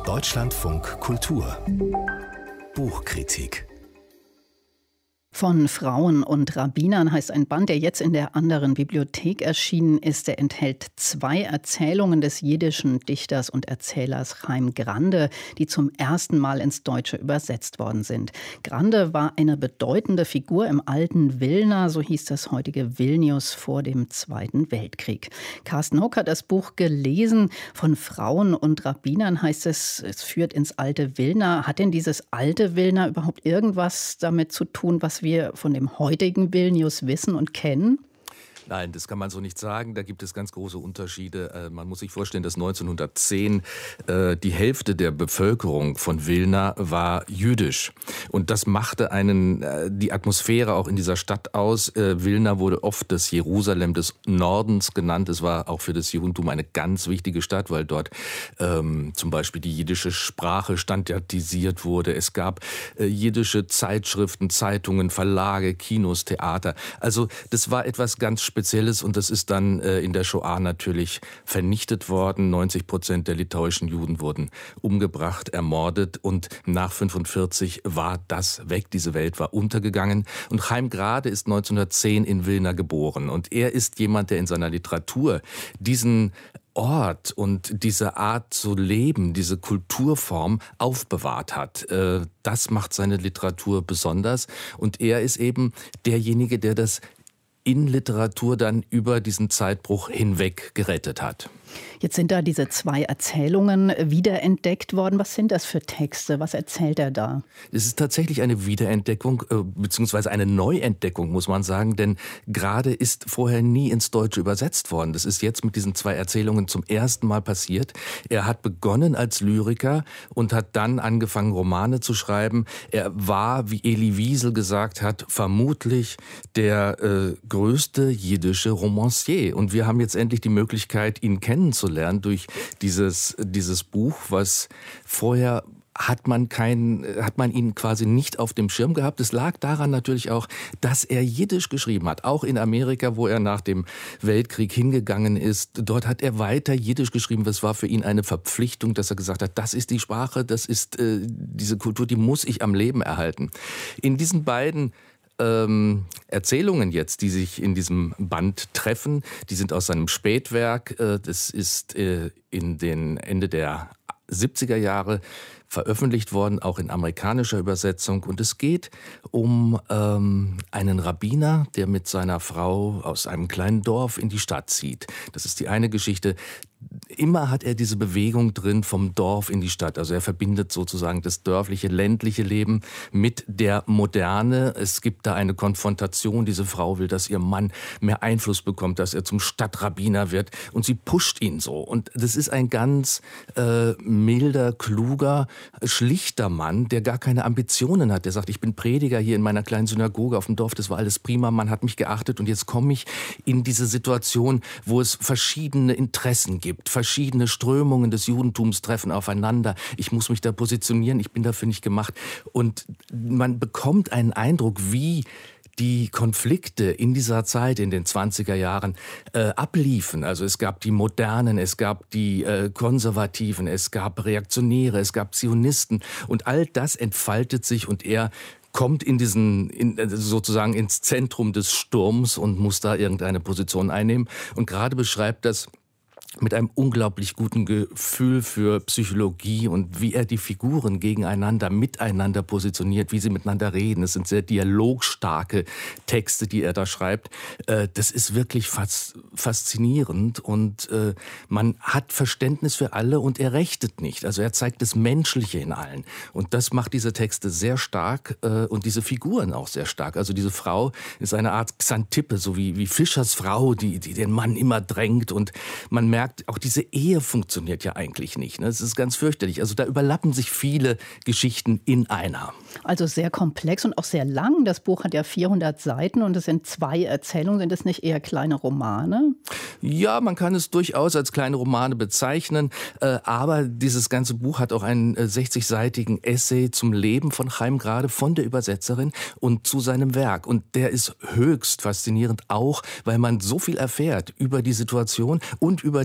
Deutschlandfunk Kultur Buchkritik. Von Frauen und Rabbinern heißt ein Band, der jetzt in der Anderen Bibliothek erschienen ist. Der enthält 2 Erzählungen des jiddischen Dichters und Erzählers Chaim Grande, die zum ersten Mal ins Deutsche übersetzt worden sind. Grande war eine bedeutende Figur im alten Wilna, so hieß das heutige Vilnius vor dem Zweiten Weltkrieg. Carsten Hock hat das Buch gelesen. Von Frauen und Rabbinern heißt es, es führt ins alte Wilna. Hat denn dieses alte Wilna überhaupt irgendwas damit zu tun, was wir von dem heutigen Vilnius wissen und kennen? Nein, das kann man so nicht sagen. Da gibt es ganz große Unterschiede. Man muss sich vorstellen, dass 1910 die Hälfte der Bevölkerung von Wilna war jüdisch. Und das machte die Atmosphäre auch in dieser Stadt aus. Wilna wurde oft das Jerusalem des Nordens genannt. Es war auch für das Judentum eine ganz wichtige Stadt, weil dort zum Beispiel die jiddische Sprache standardisiert wurde. Es gab jiddische Zeitschriften, Zeitungen, Verlage, Kinos, Theater. Also das war etwas ganz Spezielles und das ist dann in der Shoah natürlich vernichtet worden. 90% der litauischen Juden wurden umgebracht, ermordet und nach 1945 war das weg. Diese Welt war untergegangen und Chaim Grande ist 1910 in Wilna geboren und er ist jemand, der in seiner Literatur diesen Ort und diese Art zu leben, diese Kulturform aufbewahrt hat. Das macht seine Literatur besonders und er ist eben derjenige, der das in Literatur dann über diesen Zeitbruch hinweg gerettet hat. Jetzt sind da diese 2 Erzählungen wiederentdeckt worden. Was sind das für Texte? Was erzählt er da? Es ist tatsächlich eine Wiederentdeckung, beziehungsweise eine Neuentdeckung, muss man sagen, denn Grande ist vorher nie ins Deutsche übersetzt worden. Das ist jetzt mit diesen 2 Erzählungen zum ersten Mal passiert. Er hat begonnen als Lyriker und hat dann angefangen, Romane zu schreiben. Er war, wie Elie Wiesel gesagt hat, vermutlich der größte jiddische Romancier. Und wir haben jetzt endlich die Möglichkeit, ihn kennenzulernen durch dieses Buch, was vorher hat man ihn quasi nicht auf dem Schirm gehabt. Es lag daran natürlich auch, dass er Jiddisch geschrieben hat. Auch in Amerika, wo er nach dem Weltkrieg hingegangen ist. Dort hat er weiter Jiddisch geschrieben. Das war für ihn eine Verpflichtung, dass er gesagt hat, das ist die Sprache, das ist diese Kultur, die muss ich am Leben erhalten. In diesen beiden Erzählungen jetzt, die sich in diesem Band treffen, die sind aus seinem Spätwerk. Das ist in den Ende der 70er Jahre veröffentlicht worden, auch in amerikanischer Übersetzung. Und es geht um einen Rabbiner, der mit seiner Frau aus einem kleinen Dorf in die Stadt zieht. Das ist die eine Geschichte. Immer hat er diese Bewegung drin vom Dorf in die Stadt. Also er verbindet sozusagen das dörfliche, ländliche Leben mit der Moderne. Es gibt da eine Konfrontation. Diese Frau will, dass ihr Mann mehr Einfluss bekommt, dass er zum Stadtrabbiner wird. Und sie pusht ihn so. Und das ist ein ganz milder, kluger, schlichter Mann, der gar keine Ambitionen hat. Der sagt, ich bin Prediger hier in meiner kleinen Synagoge auf dem Dorf. Das war alles prima. Man hat mich geachtet. Und jetzt komme ich in diese Situation, wo es verschiedene Interessen gibt. Verschiedene Strömungen des Judentums treffen aufeinander. Ich muss mich da positionieren, ich bin dafür nicht gemacht. Und man bekommt einen Eindruck, wie die Konflikte in dieser Zeit, in den 20er Jahren, abliefen. Also es gab die Modernen, es gab die Konservativen, es gab Reaktionäre, es gab Zionisten. Und all das entfaltet sich und er kommt sozusagen ins Zentrum des Sturms und muss da irgendeine Position einnehmen. Und gerade beschreibt das mit einem unglaublich guten Gefühl für Psychologie und wie er die Figuren gegeneinander, miteinander positioniert, wie sie miteinander reden. Es sind sehr dialogstarke Texte, die er da schreibt. Das ist wirklich faszinierend und man hat Verständnis für alle und er rechtet nicht. Also er zeigt das Menschliche in allen. Und das macht diese Texte sehr stark und diese Figuren auch sehr stark. Also diese Frau ist eine Art Xantippe, so wie Fischers Frau, die den Mann immer drängt und man merkt, auch diese Ehe funktioniert ja eigentlich nicht. Das ist ganz fürchterlich. Also da überlappen sich viele Geschichten in einer. Also sehr komplex und auch sehr lang. Das Buch hat ja 400 Seiten und es sind 2 Erzählungen. Sind das nicht eher kleine Romane? Ja, man kann es durchaus als kleine Romane bezeichnen. Aber dieses ganze Buch hat auch einen 60-seitigen Essay zum Leben von Chaim Grande, von der Übersetzerin und zu seinem Werk. Und der ist höchst faszinierend, auch weil man so viel erfährt über die Situation und über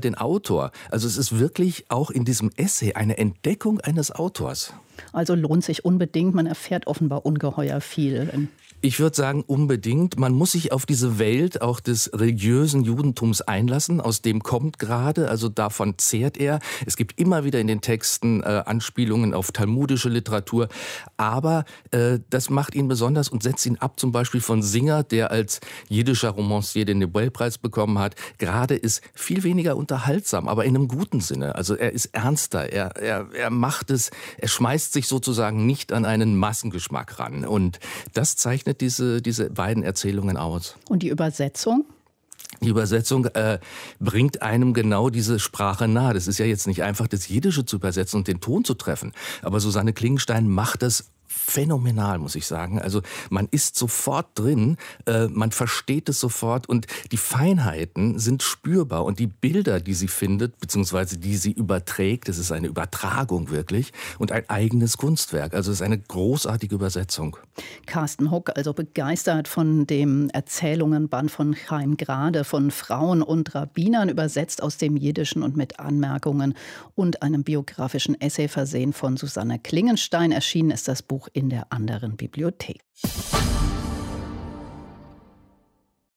bald den Autor. Also es ist wirklich auch in diesem Essay eine Entdeckung eines Autors. Also lohnt sich unbedingt, man erfährt offenbar ungeheuer viel. Ich würde sagen, unbedingt. Man muss sich auf diese Welt auch des religiösen Judentums einlassen. Aus dem kommt gerade, also davon zehrt er. Es gibt immer wieder in den Texten Anspielungen auf talmudische Literatur. Aber das macht ihn besonders und setzt ihn ab zum Beispiel von Singer, der als jiddischer Romancier den Nobelpreis bekommen hat. Gerade ist viel weniger unterhaltsam, aber in einem guten Sinne. Also er ist ernster, er macht es, er schmeißt sich sozusagen nicht an einen Massengeschmack ran. Und das zeichnet diese beiden Erzählungen aus. Und die Übersetzung? Die Übersetzung bringt einem genau diese Sprache nahe. Das ist ja jetzt nicht einfach, das Jiddische zu übersetzen und den Ton zu treffen. Aber Susanne Klingenstein macht das phänomenal, muss ich sagen. Also man ist sofort drin, man versteht es sofort und die Feinheiten sind spürbar und die Bilder, die sie findet, beziehungsweise die sie überträgt, das ist eine Übertragung wirklich und ein eigenes Kunstwerk. Also es ist eine großartige Übersetzung. Carsten Huck, also begeistert von dem Erzählungenband von Chaim Grade, von Frauen und Rabbinern, übersetzt aus dem Jiddischen und mit Anmerkungen und einem biografischen Essay versehen von Susanne Klingenstein. Erschienen ist das Buch in der anderen Bibliothek.